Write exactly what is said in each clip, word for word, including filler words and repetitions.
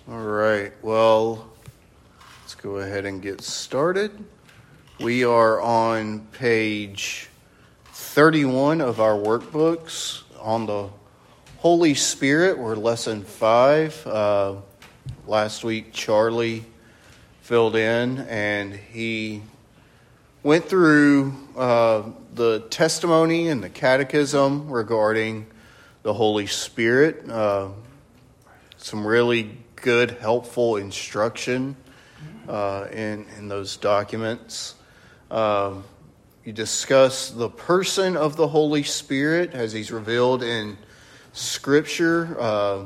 All right, well, let's go ahead and get started. We are on page thirty-one of our workbooks on the Holy Spirit. We're lesson five. Uh, last week, Charlie filled in, and he went through uh, the testimony and the catechism regarding the Holy Spirit. Uh, some really good, helpful instruction uh, in, in those documents. Uh, you discuss the person of the Holy Spirit as he's revealed in Scripture, uh,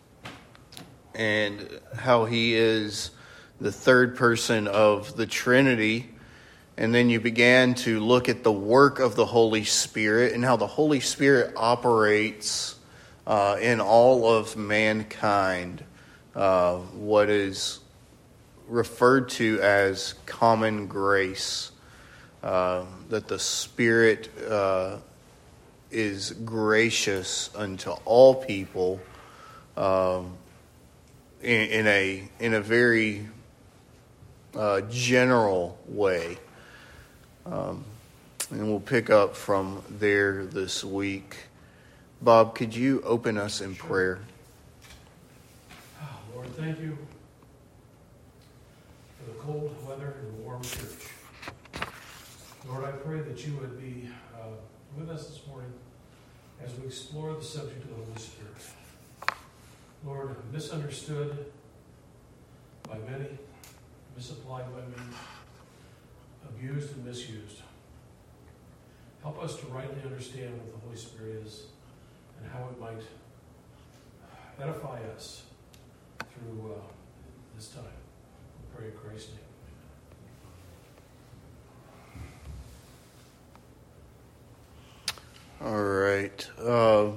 and how he is the third person of the Trinity. And then you began to look at the work of the Holy Spirit and how the Holy Spirit operates uh, in all of mankind. Uh, what is referred to as common grace, uh, that the Spirit uh, is gracious unto all people um, in, in a in a very uh, general way. Um, and we'll pick up from there this week. Bob, could you open us in Sure. prayer? Lord, thank you for the cold weather and the warm church. Lord, I pray that you would be uh, with us this morning as we explore the subject of the Holy Spirit. Lord, misunderstood by many, misapplied by many, abused and misused. Help us to rightly understand what the Holy Spirit is and how it might edify us through uh, this time. We pray in Christ's name. All right. Uh,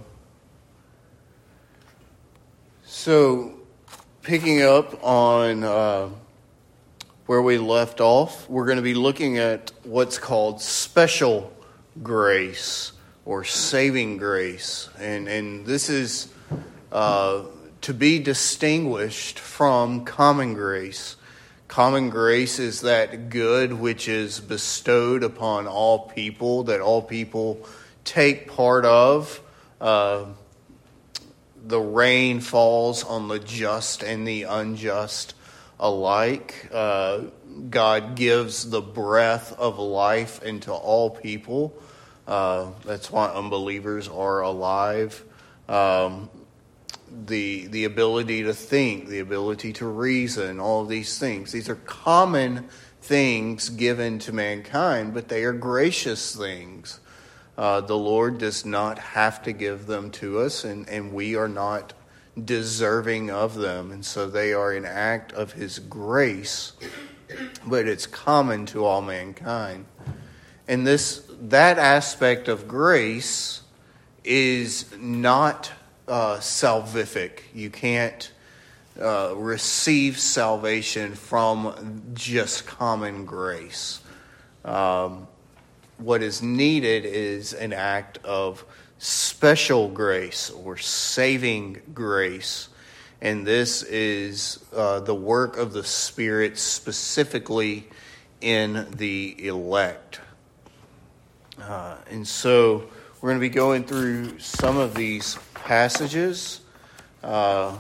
so, picking up on uh, where we left off, we're going to be looking at what's called special grace or saving grace. And, and this is uh, to be distinguished from common grace. Common grace is that good which is bestowed upon all people, that all people take part of. Uh, the rain falls on the just and the unjust alike. Uh, God gives the breath of life into all people. Uh, that's why unbelievers are alive. Um, the the ability to think, the ability to reason, all of these things. These are common things given to mankind, but they are gracious things. Uh, the Lord does not have to give them to us, and, and we are not deserving of them. And so they are an act of His grace, but it's common to all mankind. And this that aspect of grace is not uh, salvific. You can't uh, receive salvation from just common grace. Um, what is needed is an act of special grace or saving grace. And this is uh, the work of the Spirit specifically in the elect. Uh, and so we're going to be going through some of these passages. Uh,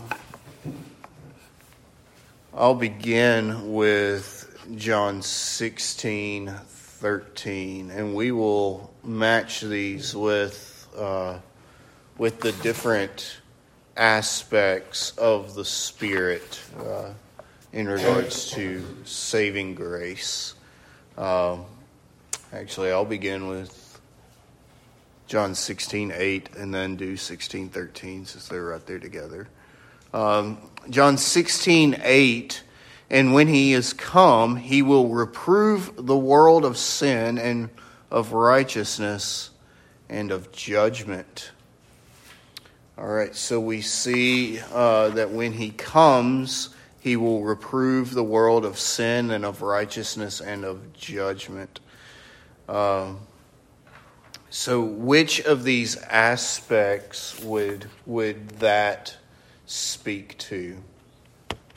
I'll begin with John sixteen thirteen, and we will match these with uh, with the different aspects of the Spirit uh, in regards to saving grace. Um, actually, I'll begin with John sixteen eight and then do sixteen thirteen since they're right there together. Um, John sixteen eight, and when he is come, he will reprove the world of sin and of righteousness and of judgment. All right, so we see uh, that when he comes, he will reprove the world of sin and of righteousness and of judgment. Uh, so which of these aspects would would that speak to?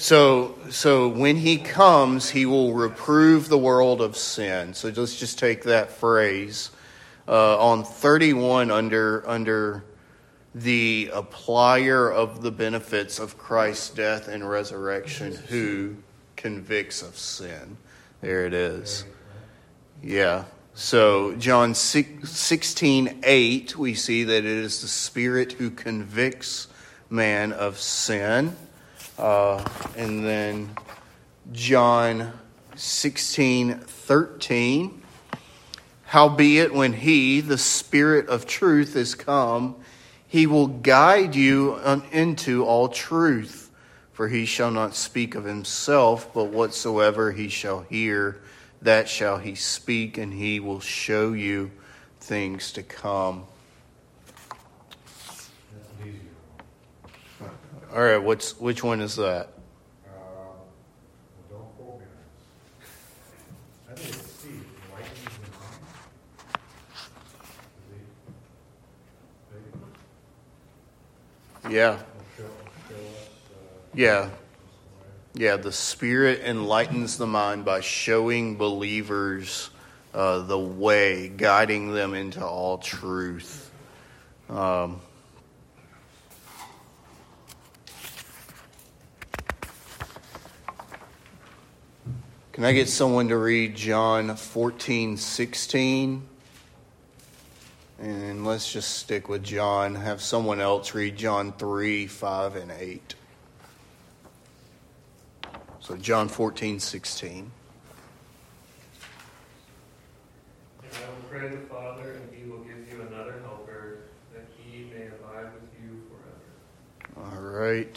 So, so when he comes, he will reprove the world of sin. So let's just take that phrase. Uh, on thirty-one, under under the applier of the benefits of Christ's death and resurrection, who convicts of sin. There it is. Yeah. So John sixteen eight, we see that it is the Spirit who convicts man of sin. Uh, and then John sixteen thirteen, howbeit when he, the Spirit of truth, is come, he will guide you into all truth. For he shall not speak of himself, but whatsoever he shall hear, that shall he speak, and he will show you things to come. All right, what's which one is that? Uh, well, don't quote me on this. I think it's C, lightning the mind. Yeah. Show, show us, uh, Yeah. Yeah, the Spirit enlightens the mind by showing believers uh, the way, guiding them into all truth. Um, can I get someone to read John fourteen sixteen? And let's just stick with John. Have someone else read John three, five, and eight. So John fourteen sixteen. And I will pray the Father, and he will give you another helper, that he may abide with you forever. All right.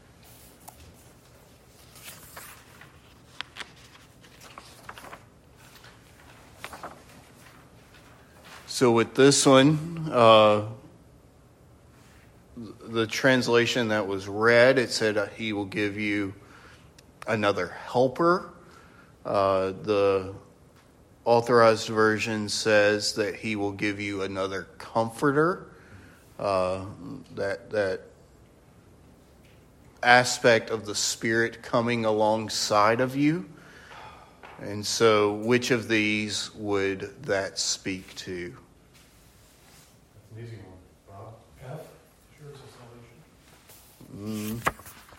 So with this one, uh, the translation that was read, it said uh, he will give you another helper. Uh, the authorized version says that he will give you another comforter. Uh, that that aspect of the Spirit coming alongside of you. And so, which of these would that speak to? That's an easy one. Bob? F, sure it's a salvation. Mm,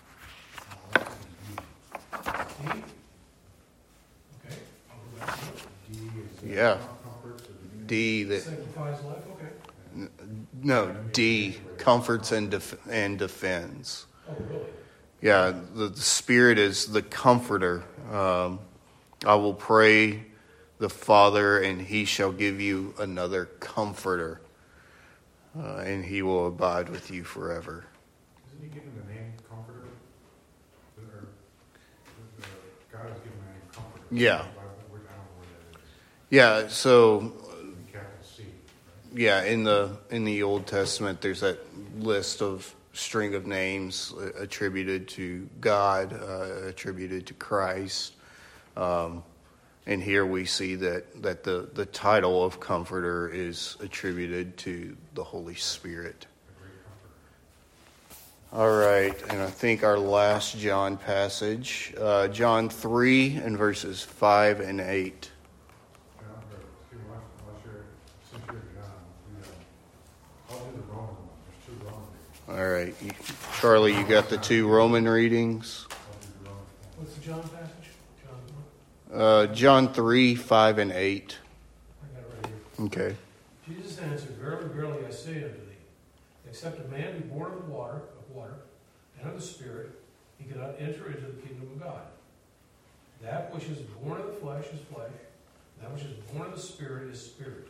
Oh, D? Okay, I'll go back to it. D is. uh, Yeah. comfort, so the- D that Sanctifies life, okay. no D comforts and def- and defends. Oh, really? Yeah, the, the Spirit is the comforter. Um, I will pray the Father, and he shall give you another comforter, uh, and he will abide with you forever. Isn't he given the name Comforter? Or, uh, God has given the name Comforter. Yeah. I don't know where that is. Yeah, so In capital C. Right? yeah, in the in the Old Testament, there's that list of string of names attributed to God, uh, attributed to Christ. Um, and here we see that, that the, the title of Comforter is attributed to the Holy Spirit. A great comforter. All right, and I think our last John passage, uh, John three and verses five and eight. John, or, excuse me, unless, unless you're, since you're John, we, uh, I'll do the Roman one. There's two Roman readings. All right, you, Charlie, you got the two Roman readings? I'll do the Roman one. What's the John passage? John, Uh, John three, five, and eight. I got it right here. Okay. Jesus answered, Verily, verily, I say unto thee, except a man be born of water, of water, and of the Spirit, he cannot enter into the kingdom of God. That which is born of the flesh is flesh, that which is born of the Spirit is spirit.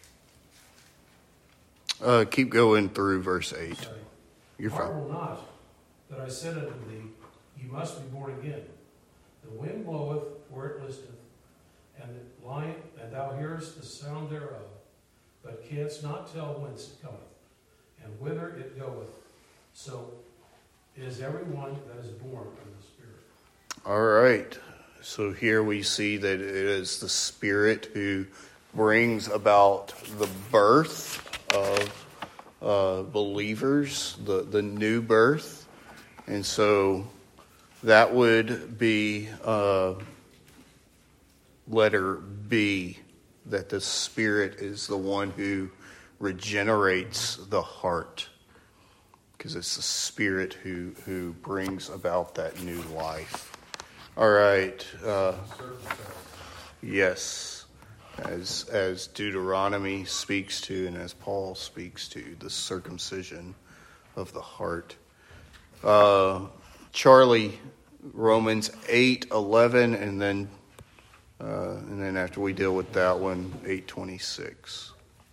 Uh, keep going through verse eight. Sorry. You're fine. Marvel not that I said unto thee, Ye must be born again. The wind bloweth where it listeth, and it lieth, and thou hearest the sound thereof, but canst not tell whence it cometh, and whither it goeth. So is every one that is born of the Spirit. All right. So here we see that it is the Spirit who brings about the birth of uh, believers, the, the new birth. And so that would be uh, letter B, that the Spirit is the one who regenerates the heart, because it's the Spirit who, who brings about that new life. All right. Uh, yes. As, as Deuteronomy speaks to and as Paul speaks to, the circumcision of the heart. Uh, Charlie, Romans eight eleven, and then uh, and then after we deal with that one, eight twenty-six.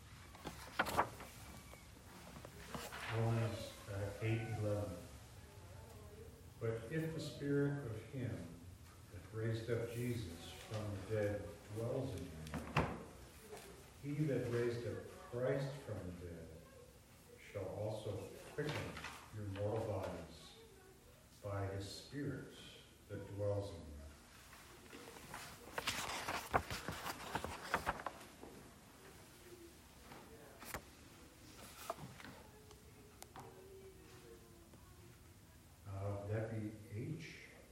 Romans uh, eight eleven. But if the Spirit of him that raised up Jesus from the dead dwells in you, he that raised up Christ from the dead shall also quicken your mortal bodies by his Spirit that dwells in you. Uh, would that be H?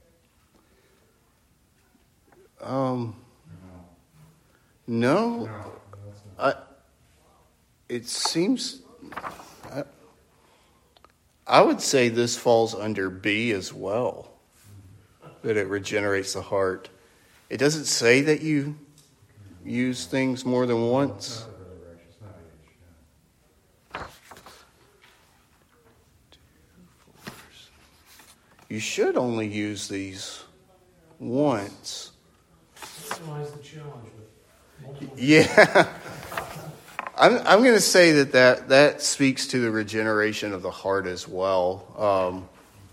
Um, No. no, No, that's not. I, it seems, I, I would say this falls under B as well, that it regenerates the heart. It doesn't say that you use things more than It's once. not the resurrection, it's not H. No. You should only use these once. Minimize the challenge with multiple. Yeah. I'm I'm going to say that, that that speaks to the regeneration of the heart as well. Um,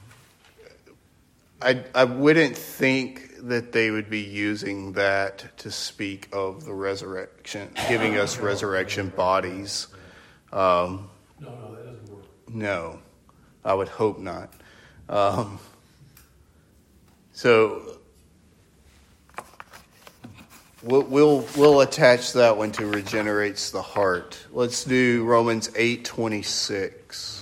I I wouldn't think that they would be using that to speak of the resurrection, giving us resurrection bodies. Um, No, no, that doesn't work. no, I would hope not. Um, so we'll, we'll we'll attach that one to regenerates the heart. Let's do Romans eight twenty-six.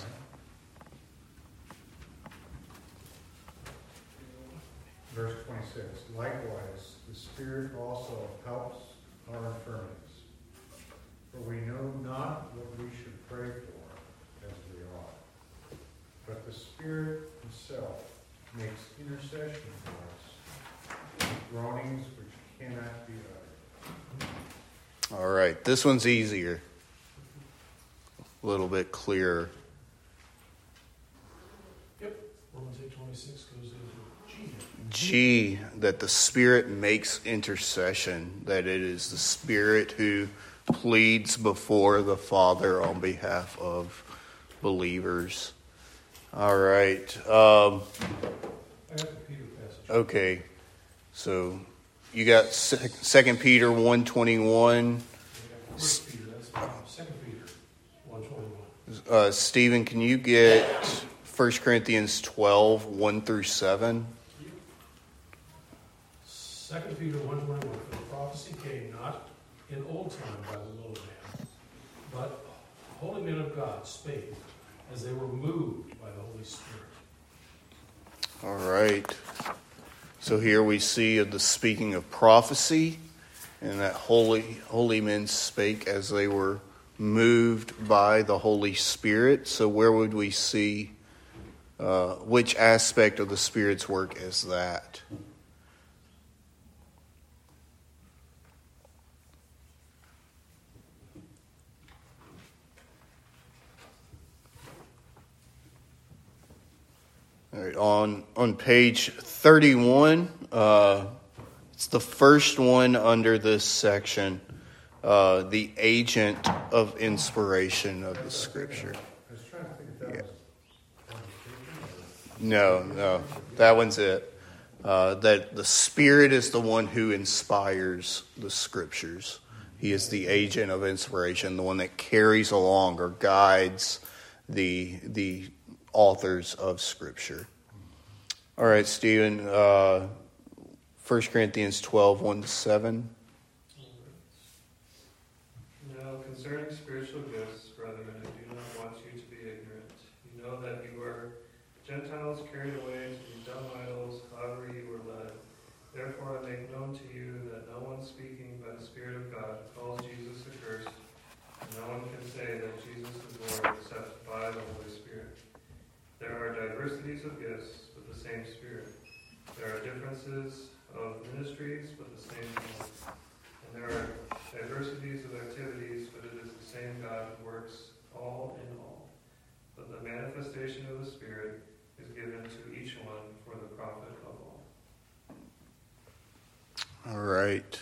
Verse twenty-six, likewise, the Spirit also helps our infirmities. For we know not what we should pray for as we ought. But the Spirit himself makes intercession for us with groanings which cannot be uttered. All right, this one's easier, a little bit clearer. Yep. Romans eight twenty-six goes into G. G, that the Spirit makes intercession, that it is the Spirit who pleads before the Father on behalf of believers. All right. Um, I got the Peter passage. okay. So you got Second Peter one twenty-one. First Peter, that's uh, Second Peter one twenty-one. Uh, Stephen, can you get First Corinthians twelve, one through seven? Second Peter one twenty-one. For the prophecy came not in old time by the will of man, but holy men of God spake as they were moved by the Holy Spirit. All right. So here we see of the speaking of prophecy, and that holy holy men spake as they were moved by the Holy Spirit. So where would we see uh, which aspect of the Spirit's work is that? All right, on on page thirty-one, uh, it's the first one under this section, uh, the agent of inspiration of the Scripture. I was trying to think if that Yeah. was conversation No, no, that one's it. Uh, that the Spirit is the one who inspires the Scriptures. He is the agent of inspiration, the one that carries along or guides the the authors of Scripture. All right, Stephen, uh, First Corinthians twelve, one to seven. Now, concerning spiritual gifts, brethren, I do not want you to be ignorant. You know that you are Gentiles carried away to these dumb idols, however you were led. Therefore I make known to you that no one speaking by the Spirit of God calls Jesus accursed, and no one can say that Jesus is Lord except by the Holy Spirit. There are diversities of gifts, but the same Spirit. There are differences of ministries, but the same Lord. And there are diversities of activities, but it is the same God who works all in all. But the manifestation of the Spirit is given to each one for the profit of all. All right.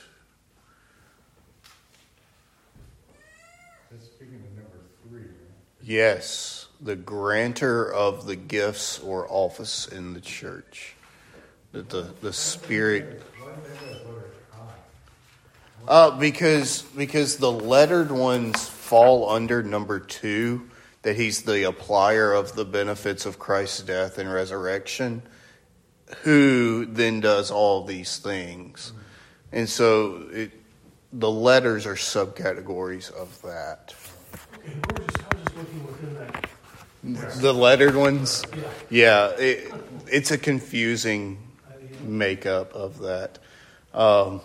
That's speaking of number three, right? Yes, the grantor of the gifts or office in the church. That the, the Spirit... Why did they have letter I? Uh, because because the lettered ones fall under number two, that he's the applier of the benefits of Christ's death and resurrection, who then does all these things. And so it, the letters are subcategories of that. Okay, we're just, I was just looking within that. The lettered ones, Yeah. yeah, it, it's a confusing makeup of that. Um,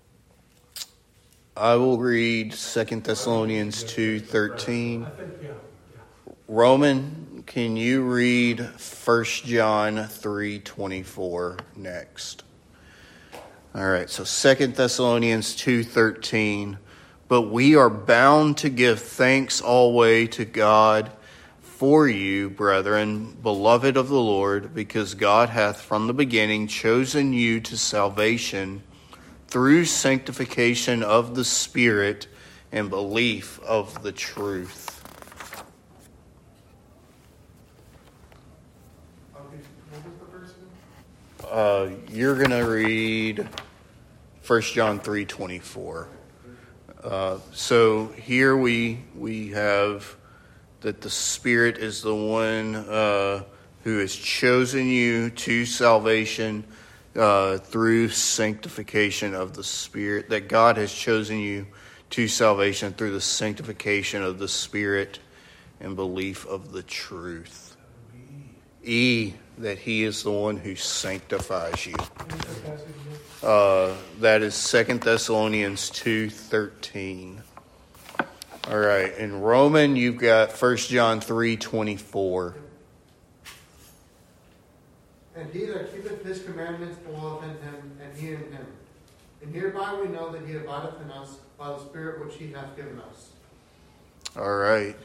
I will read Second Thessalonians two thirteen. I think, yeah, yeah. Roman, can you read First John three twenty-four next? All right, so Second Thessalonians two thirteen. But we are bound to give thanks always to God for you, brethren, beloved of the Lord, because God hath from the beginning chosen you to salvation through sanctification of the Spirit and belief of the truth. Uh, you're going to read First John three twenty-four. Uh, so here we we have that the Spirit is the one uh, who has chosen you to salvation uh, through sanctification of the Spirit, that God has chosen you to salvation through the sanctification of the Spirit and belief of the truth. E, that he is the one who sanctifies you. Uh, that is Second Thessalonians two thirteen. All right, in Roman, you've got First John three twenty-four. And he that keepeth his commandments dwelleth in him, and he in him. And hereby we know that he abideth in us by the Spirit which he hath given us. All right.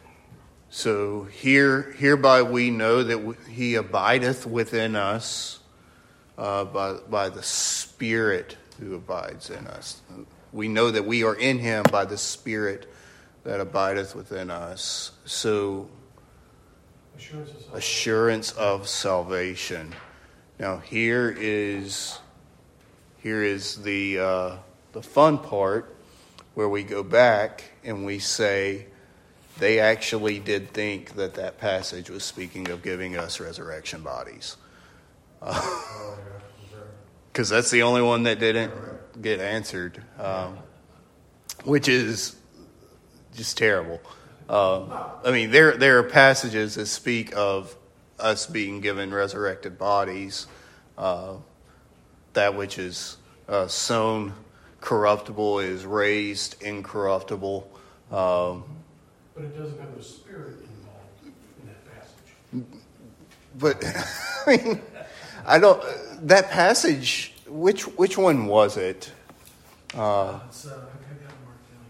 So here, hereby we know that he abideth within us uh, by, by the Spirit who abides in us. We know that we are in him by the Spirit that abideth within us. So, Assurance of salvation. assurance of salvation. Now here is here is the uh, the fun part where we go back and we say they actually did think that that passage was speaking of giving us resurrection bodies. Because Oh, yeah. that's the only one that didn't get answered, um, which is just terrible. Um, I mean, there there are passages that speak of us being given resurrected bodies, uh, that which is uh, sown corruptible is raised incorruptible. Um, But it doesn't have the Spirit involved in that passage. but I mean, I don't. That passage. Which which one was it? Uh, It's, uh, I've got it marked down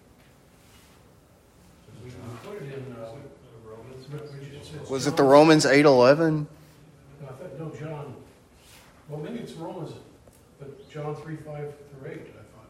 here. We we put it in, uh, Romans. but we just- it's was it John- the Romans eight eleven? No, I thought, no, John, well, maybe it's Romans, but John three, five through eight, I thought.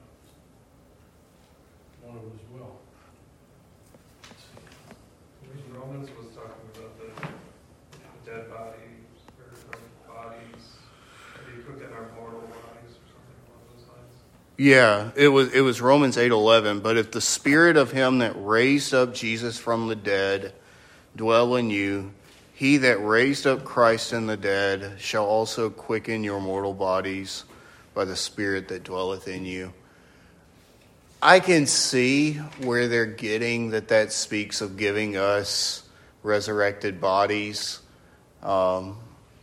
One of them as well. Let's see. Romans was talking about the, the dead body, or the bodies, that he took in our mortal bodies, or something along those lines. Yeah, it was it was Romans eight eleven. But if the Spirit of him that raised up Jesus from the dead dwell in you, he that raised up Christ in the dead shall also quicken your mortal bodies by the Spirit that dwelleth in you. I can see where they're getting that that speaks of giving us resurrected bodies. Um,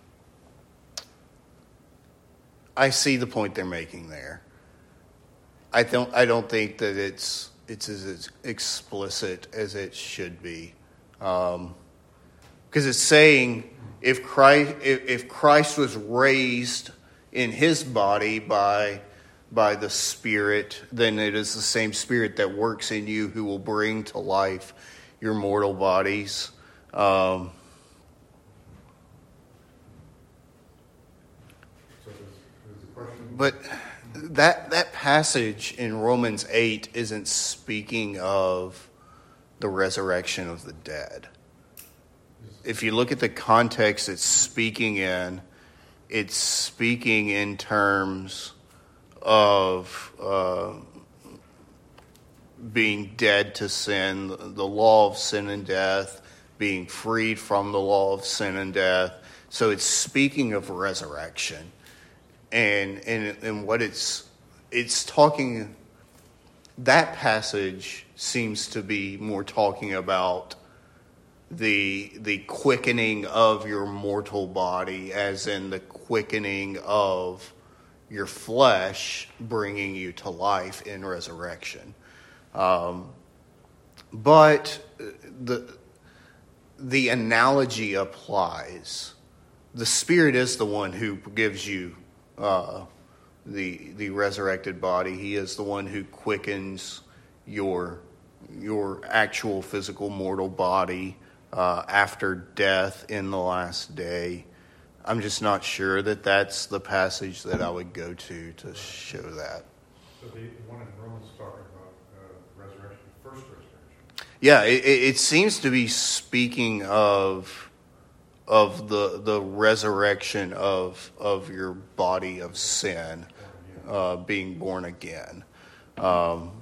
I see the point they're making there. I don't. I don't think that it's it's as explicit as it should be, because um, it's saying if Christ if, if Christ was raised in his body by by the Spirit, then it is the same Spirit that works in you who will bring to life your mortal bodies. Um, So there's, there's a question. but that that passage in Romans eight isn't speaking of the resurrection of the dead. If you look at the context it's speaking in, it's speaking in terms of uh, being dead to sin, the law of sin and death, being freed from the law of sin and death. So it's speaking of resurrection. And and, and what it's it's talking, that passage seems to be more talking about the the quickening of your mortal body, as in the quickening of your flesh, bringing you to life in resurrection. Um, but the the analogy applies. The Spirit is the one who gives you uh, the the resurrected body. He is the one who quickens your your actual physical mortal body uh, after death in the last day. I'm just not sure that that's the passage that I would go to to show that. So the one in Romans talking about uh, resurrection, first resurrection. Yeah, it, it seems to be speaking of of the the resurrection of of your body of sin, uh, being born again. Um,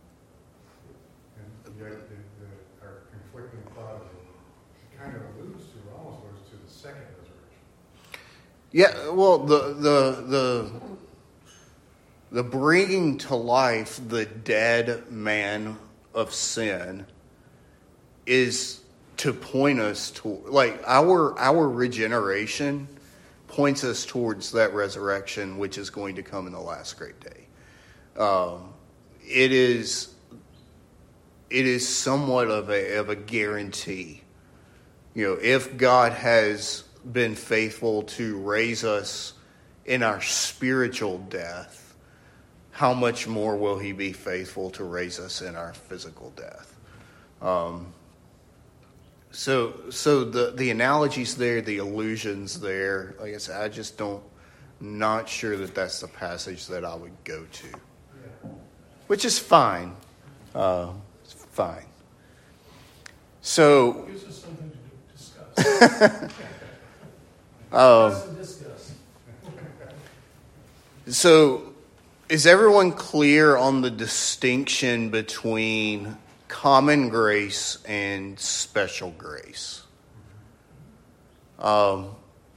And yet the, the, our conflicting thought it kind of alludes to, almost alludes to the second resurrection. yeah, well, the the the the bringing to life the dead man of sin is to point us to, like, our our regeneration points us towards that resurrection, which is going to come in the last great day. Um, it is it is somewhat of a of a guarantee. You know, if God has been faithful to raise us in our spiritual death, how much more will he be faithful to raise us in our physical death? Um, so so the, the analogies there, the allusions there, like I said, I just don't, not sure that that's the passage that I would go to. Yeah. Which is fine. Uh, it's fine. So, Gives us something to discuss. um, Discuss and discuss. so is everyone clear on the distinction between common grace and special grace? Um,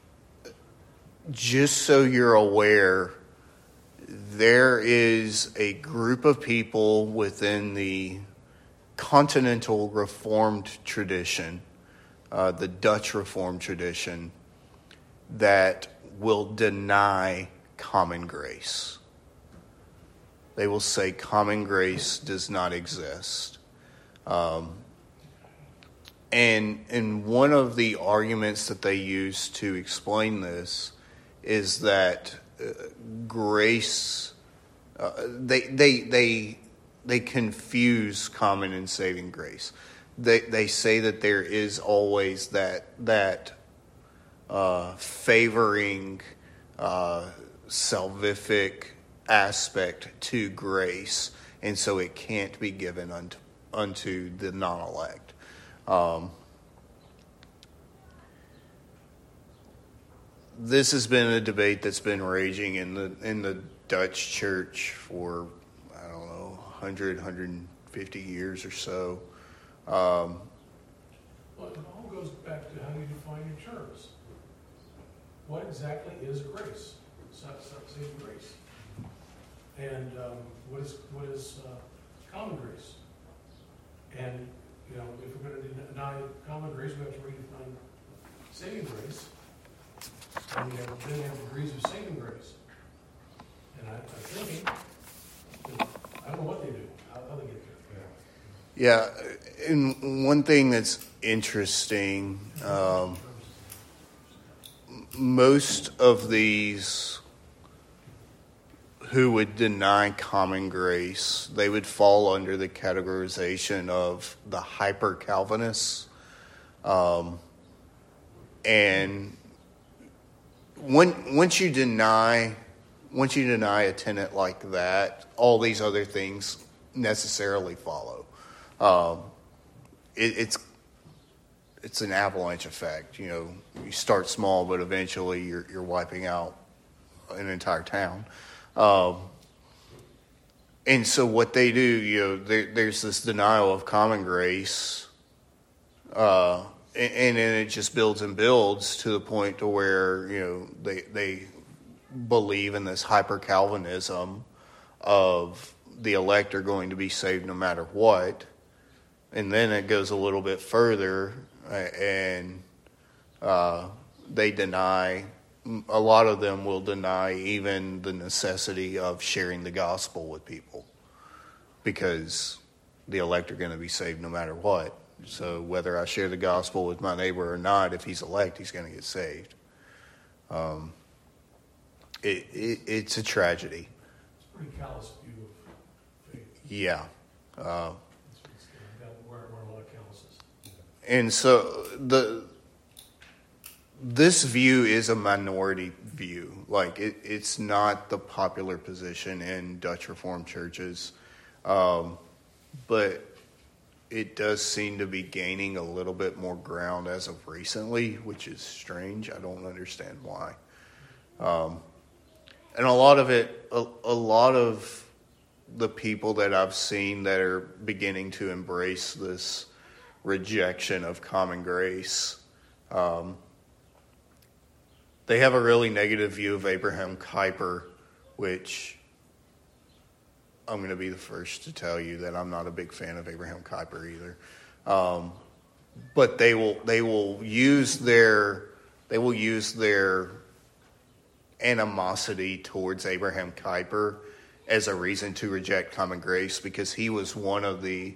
just so you're aware, there is a group of people within the continental Reformed tradition, uh, the Dutch Reformed tradition, that will deny common grace. They will say common grace does not exist. Um, and and one of the arguments that they use to explain this is that uh, grace, uh, they they they they confuse common and saving grace. They they say that there is always that that uh, favoring uh, salvific aspect to grace, and so it can't be given unto unto the non-elect. Um, this has been a debate that's been raging in the in the Dutch church for, I don't know, one hundred, one hundred fifty years or so. Um, Well, it all goes back to how you define your terms. What exactly is grace? Saving grace. And um, what is what is uh, common grace? And, you know, if we're going to deny common grace, we have to redefine saving grace, and you have, then you have degrees of saving grace. And I, I'm thinking, that, I don't know what they do, how, how they get there. Yeah, and one thing that's interesting, um, most of these who would deny common grace, they would fall under the categorization of the hyper-Calvinists. Um, and when, once you deny, once you deny a tenet like that, all these other things necessarily follow. Um, it, it's it's an avalanche effect. You know, you start small, but eventually you're you're wiping out an entire town. Um, and so what they do, you know, there, there's this denial of common grace, uh, and, and then it just builds and builds to the point to where, you know, they they believe in this hyper Calvinism of the elect are going to be saved no matter what. And then it goes a little bit further, and uh, they deny, a lot of them will deny even the necessity of sharing the gospel with people, because the elect are going to be saved no matter what. So whether I share the gospel with my neighbor or not, if he's elect, he's going to get saved. Um, it, it, it's a tragedy. It's a pretty callous view of faith. Yeah. Uh, And so the this view is a minority view. Like it, it's not the popular position in Dutch Reformed churches, um, but it does seem to be gaining a little bit more ground as of recently, which is strange. I don't understand why. Um, and a lot of it, a, a lot of the people that I've seen that are beginning to embrace this rejection of common grace, um, they have a really negative view of Abraham Kuyper, which I'm going to be the first to tell you that I'm not a big fan of Abraham Kuyper either. Um, but they will they will use their they will use their animosity towards Abraham Kuyper as a reason to reject common grace, because he was one of the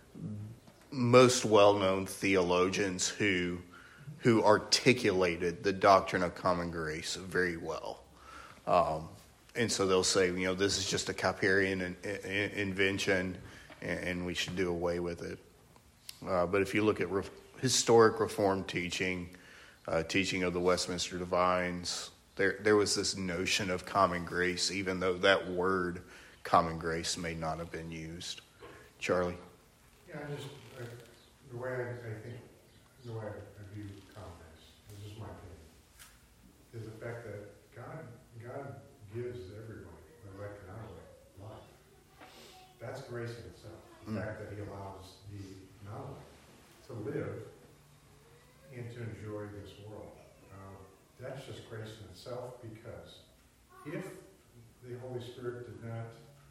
most well-known theologians who who articulated the doctrine of common grace very well. Um, and so they'll say, you know, this is just a Kuyperian in, in, invention, and, and we should do away with it. Uh, but if you look at re- historic Reformed teaching, uh, teaching of the Westminster Divines, there there was this notion of common grace, even though that word common grace may not have been used. Charlie? Yeah, I just, I, the way I, I think, the way I view common grace, this is my opinion, is the fact that God, God gives everybody, elect and unelect, life. That's grace in itself. The mm. fact that He allows the non-elect to live and to enjoy this world. Uh, that's just grace in itself, because if the Holy Spirit did not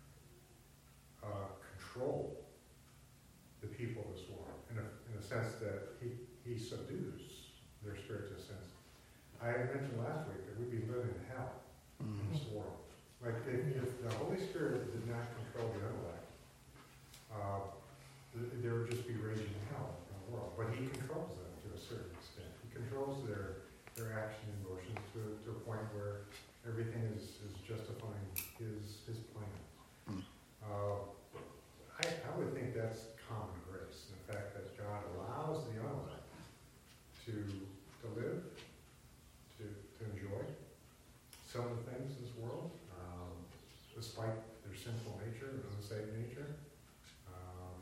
uh, control the people of this world, in a, in a sense that he, he subdues their spirit to a sense. I had mentioned last week that we'd be living in hell mm-hmm. in this world. Like if, if the Holy Spirit did not control the intellect, uh, th- there would just be raging hell in the world. But He controls them to a certain extent. He controls their their action and emotions to, to a point where everything is, is justifying His His plan. Mm. Uh, I, I would think that's common grace, the fact that God allows the unelect to to live, to to enjoy some of the things in this world, um, despite their sinful nature, their unsaved nature. Um,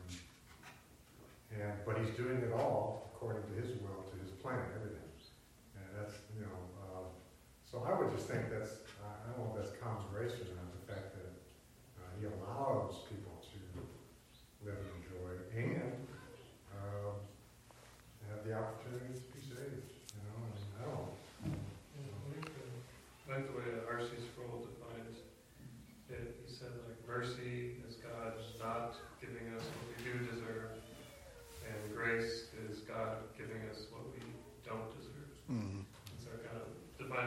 and but He's doing it all according to His will, to His plan, everything. And that's, you know, uh, so I would just think that's, I don't know if that's common grace or not, the fact that uh, He allows people to live and enjoy, and um, have the opportunity to be saved. You know, I mean, I don't. You know, I like the, I like the way that R C Sproul defines it. He said, like, mercy is God not giving us what we do deserve, and grace is God giving us what we don't deserve. Mm.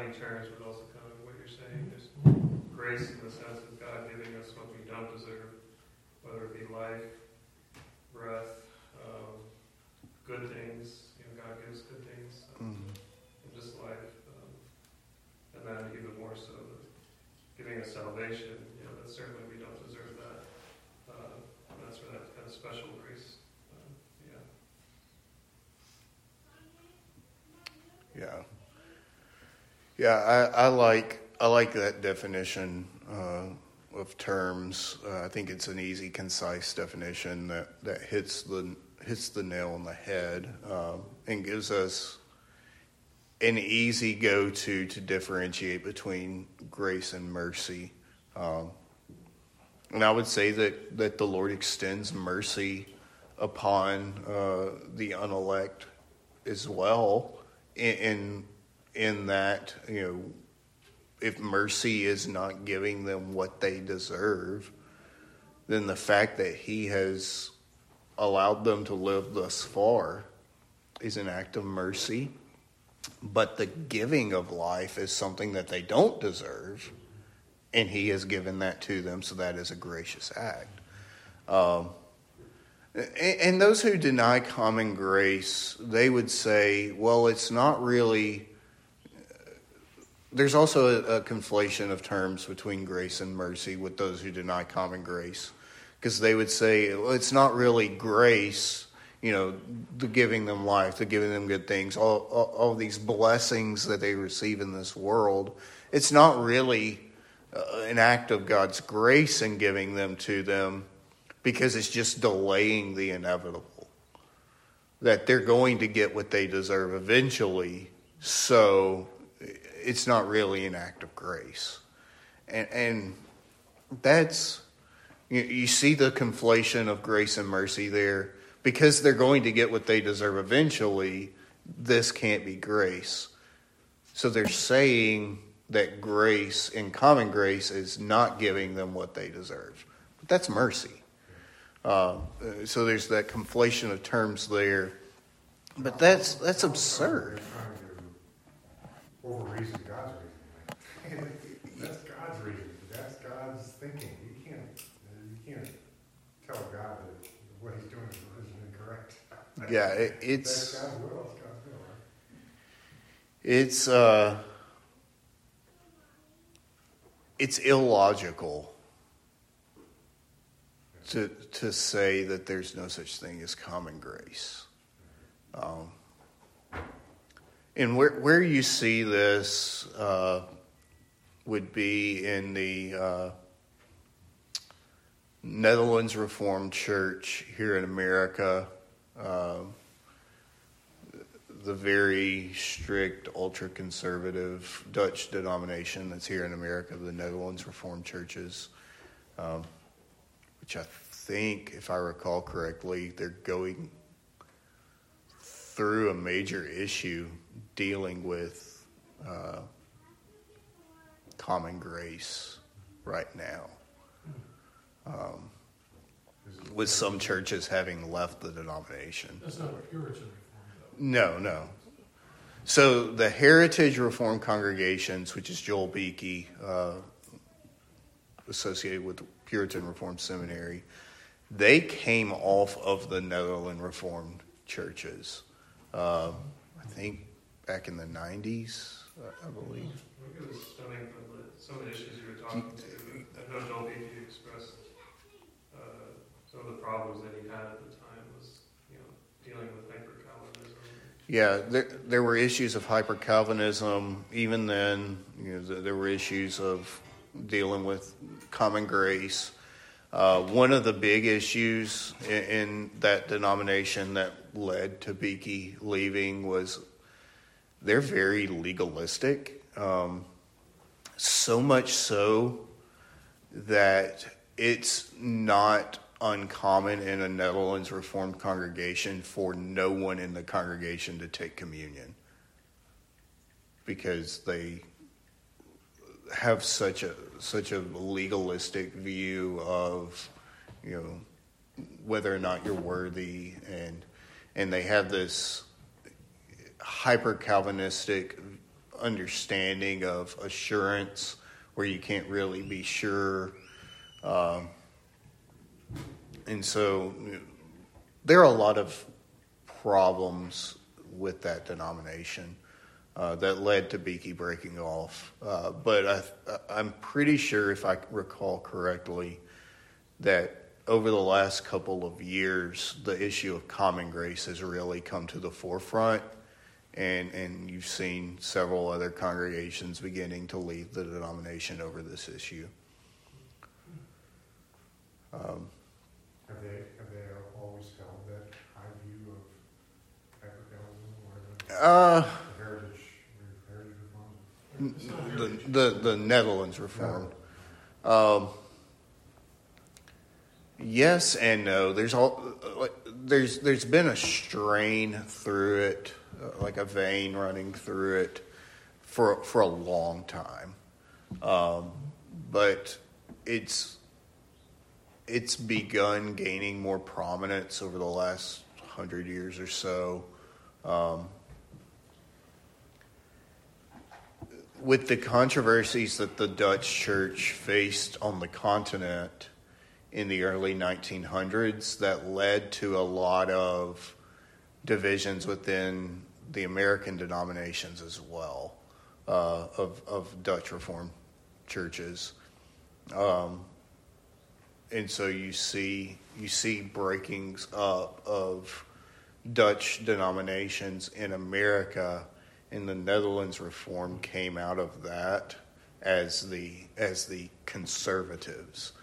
defining terms, but also kind of what you're saying. There's grace in the sense of God giving us what we don't deserve, whether it be life, breath, um, good things. You know, God gives good things um, Mm-hmm. in this life, um, and then even more so, the giving us salvation. You know, that certainly we don't deserve that. Uh, that's where that kind of special grace. Um, yeah. Yeah. Yeah, I, I like I like that definition uh, of terms. Uh, I think it's an easy, concise definition that, that hits the hits the nail on the head um, and gives us an easy go-to to differentiate between grace and mercy. Um, and I would say that, that the Lord extends mercy upon uh, the unelect as well, in, in in that, you know, if mercy is not giving them what they deserve, then the fact that he has allowed them to live thus far is an act of mercy. But the giving of life is something that they don't deserve, and he has given that to them, so that is a gracious act. Um, and, and those who deny common grace, they would say, well, it's not really... There's also a, a conflation of terms between grace and mercy with those who deny common grace, because they would say, well, it's not really grace, you know, the giving them life, the giving them good things, all, all, all these blessings that they receive in this world. It's not really uh, an act of God's grace in giving them to them, because it's just delaying the inevitable. That they're going to get what they deserve eventually, so it's not really an act of grace. And, and that's, you, you see the conflation of grace and mercy there. Because they're going to get what they deserve eventually, this can't be grace. So they're saying that grace, in common grace, is not giving them what they deserve. But that's mercy. Uh, so there's that conflation of terms there. But that's that's absurd. Over reason God's reason. That's God's reason. That's God's thinking. You can't you can't tell God that what he's doing is incorrect. Yeah, it, it's That's God's will. It's God's will, right? it's uh, it's illogical to to say that there's no such thing as common grace. Um, and where where you see this uh, would be in the uh, Netherlands Reformed Church here in America, uh, the very strict, ultra-conservative Dutch denomination that's here in America, the Netherlands Reformed Churches, um, which I think, if I recall correctly, they're going through a major issue dealing with uh, common grace right now. Um, with some churches having left the denomination. That's not a Puritan reform, though. No, no. So the Heritage Reformed Congregations, which is Joel Beakey, uh, associated with Puritan Reformed Seminary, they came off of the Netherlands Reformed churches. Uh, I think back in the nineties, I believe. I think it was stemming from the, some of the issues you were talking to. I know Joel Beakey expressed uh, some of the problems that he had at the time was, you know, dealing with hyper-Calvinism. Yeah, there there were issues of hyper-Calvinism. Even then, you know, there were issues of dealing with common grace. Uh, one of the big issues in, in that denomination that led to Beakey leaving was they're very legalistic. Um, so much so that it's not uncommon in a Netherlands Reformed congregation for no one in the congregation to take communion, because they have such a such a legalistic view of, you know, whether or not you're worthy, and and they have this hyper Calvinistic understanding of assurance where you can't really be sure. Um, and so there are a lot of problems with that denomination uh, that led to Beeke breaking off. Uh, but I, I'm pretty sure, if I recall correctly, that over the last couple of years, the issue of common grace has really come to the forefront, and, and you've seen several other congregations beginning to leave the denomination over this issue. Um, have they have they always held that high view of hypercalism or the, uh, the heritage heritage reform? the, the the Netherlands Reformed. Um, yes and no. There's all like there's there's been a strain through it, uh, like a vein running through it, for for a long time, um, but it's it's begun gaining more prominence over the last hundred years or so. Um, with the controversies that the Dutch church faced on the continent in the early nineteen hundreds, that led to a lot of divisions within the American denominations as well, uh, of, of Dutch Reformed churches. Um, and so you see you see breakings up of Dutch denominations in America, and the Netherlands Reform came out of that as the as the conservatives,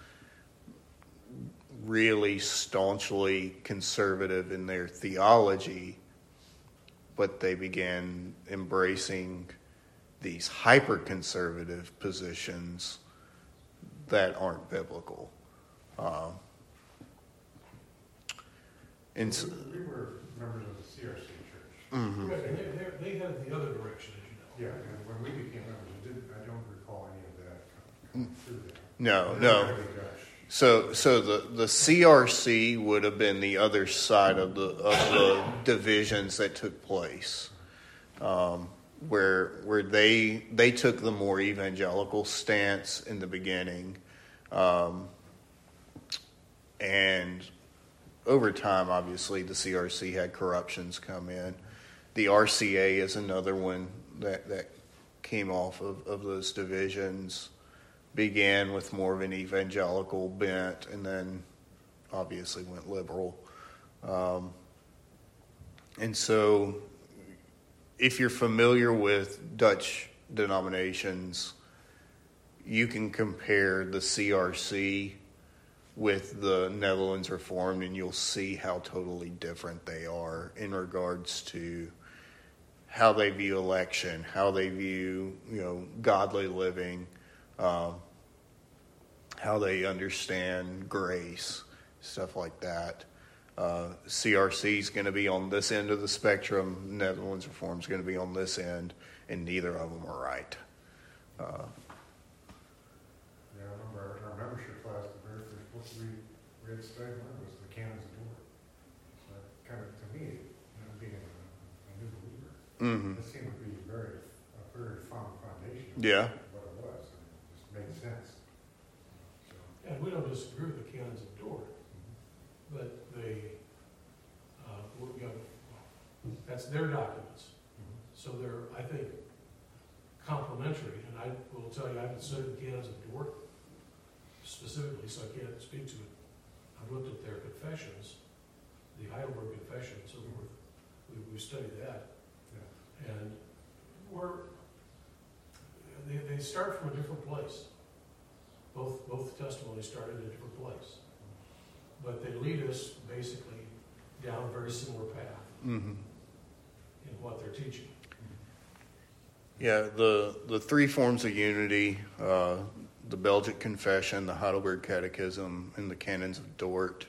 really staunchly conservative in their theology, but they began embracing these hyper-conservative positions that aren't biblical. Um, and so, we, we were members of the C R C church. mm-hmm. Right, and they, they, they headed the other direction, as you know. Yeah, and when we became members, I didn't. I don't recall any of that coming through there. No, They no. were very Dutch. So, so the, the C R C would have been the other side of the of the divisions that took place, um, where where they they took the more evangelical stance in the beginning, um, and over time, obviously, the C R C had corruptions come in. The R C A is another one that that came off of, of those divisions. Began with more of an evangelical bent, and then obviously went liberal. Um, and so, if you're familiar with Dutch denominations, you can compare the C R C with the Netherlands Reformed, and you'll see how totally different they are in regards to how they view election, how they view, you know, godly living. Um, how they understand grace, stuff like that. Uh, C R C is going to be on this end of the spectrum. Netherlands Reform is going to be on this end, and neither of them are right. Uh, Yeah, I remember our, our membership class, the very first book we read study was the Canons of Dort. So that kind of, to me, you know, being a, a new believer, mm-hmm. it seemed to be very, a very firm foundation of Yeah. what it was. And it just made sense. So, And we don't disagree with the canons of Dort, but they, uh, well, you know, that's their documents. So they're, I think, complementary, and I will tell you, I haven't studied the canons of Dort specifically, so I can't speak to it. I've looked at their confessions, the Heidelberg Confession, so we're, we, we studied that. yeah. And we're, they, they start from a different place. Both, both testimonies started at a different place. But they lead us basically down a very similar path Mm-hmm. in what they're teaching. Yeah, the, the three forms of unity, uh, the Belgic Confession, the Heidelberg Catechism, and the Canons of Dort,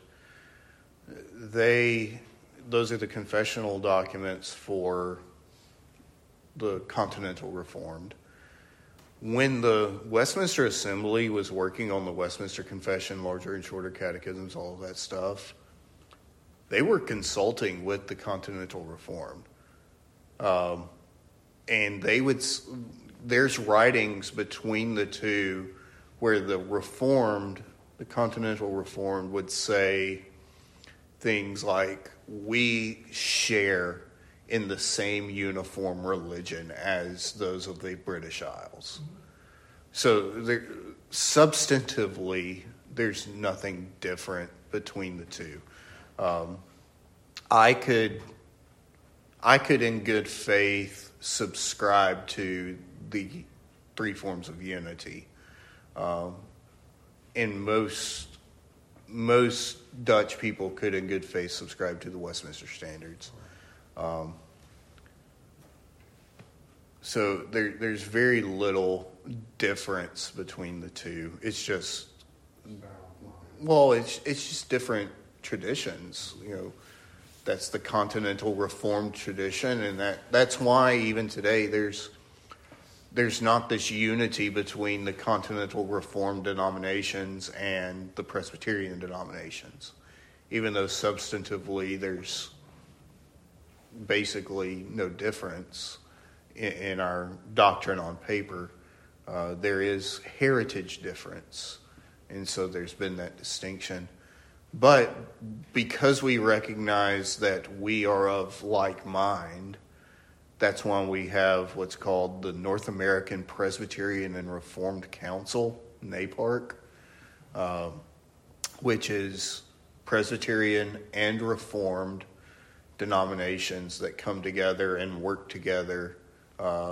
they, those are the confessional documents for the Continental Reformed. When the Westminster Assembly was working on the Westminster Confession, larger and shorter catechisms, all of that stuff, they were consulting with the Continental Reformed. Um, and they would, there's writings between the two where the Reformed, the Continental Reformed would say things like, we share in the same uniform religion as those of the British Isles. So there, substantively, there's nothing different between the two. Um, I could, I could in good faith subscribe to the three forms of unity. Um, and most most Dutch people could in good faith subscribe to the Westminster Standards. Um, so there, there's very little difference between the two. It's just, well, it's it's just different traditions. You know, that's the Continental Reformed tradition, and that, that's why even today there's there's not this unity between the Continental Reformed denominations and the Presbyterian denominations, even though substantively there's basically no difference in, in our doctrine on paper. Uh, there is heritage difference, and so there's been that distinction. But because we recognize that we are of like mind, that's why we have what's called the North American Presbyterian and Reformed Council, NAPARC, uh, which is Presbyterian and Reformed denominations that come together and work together uh,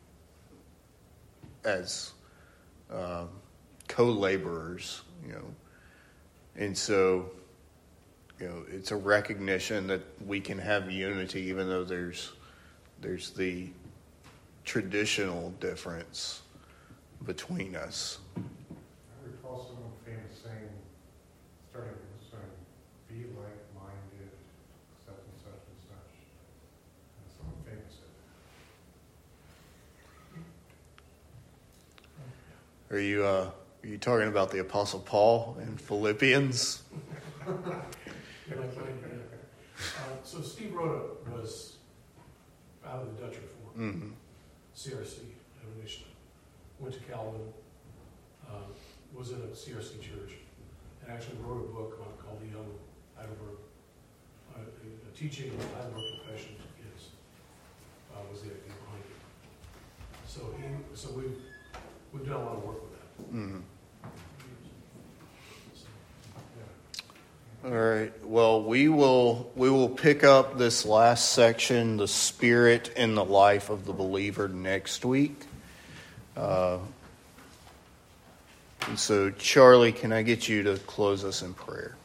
as uh, co-laborers, you know. And so, you know, it's a recognition that we can have unity even though there's There's the traditional difference between us. I recall someone famous saying, starting with saying, be like-minded, such and such and such. And someone famous said that. Are you uh, are you talking about the Apostle Paul in Philippians? You're like, uh, so Steve Rhoda was out of the Dutch Reform, Mm-hmm. C R C, evolution. Went to Calvin, uh, was in a C R C church, and actually wrote a book on, called The Young Heidelberg, uh, a teaching of Heidelberg confession to kids, uh, was the idea behind it. So he, so we've, we've done a lot of work with that. Mm-hmm. So, yeah. All right. Well, we will we will pick up this last section, the spirit and the life of the believer, next week. Uh, and so, Charlie, can I get you to close us in prayer?